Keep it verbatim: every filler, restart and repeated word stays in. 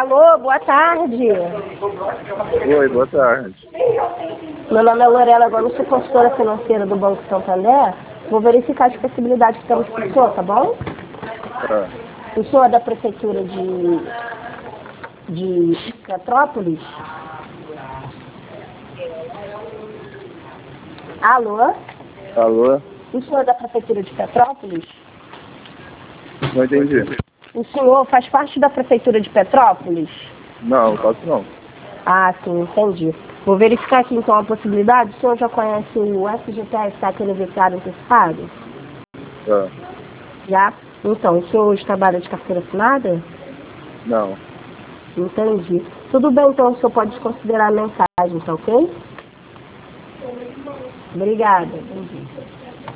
Alô, boa tarde. Oi, boa tarde. Meu nome é Lorena Gomes, sou consultora financeira do Banco Santander. Vou verificar as possibilidades que temos para o senhor, tá bom? Tá. O senhor é da Prefeitura de, de Petrópolis? Alô? Alô? O senhor é da Prefeitura de Petrópolis? Não entendi. O senhor faz parte da Prefeitura de Petrópolis? Não, não posso não. Ah, sim, entendi. Vou verificar aqui então a possibilidade. O senhor já conhece o F G T S, aquele evitário antecipado? Tá. Já? Então, o senhor hoje trabalha de carteira assinada? Não. Entendi. Tudo bem, então o senhor pode desconsiderar a mensagem, tá ok? Obrigada. Bom dia.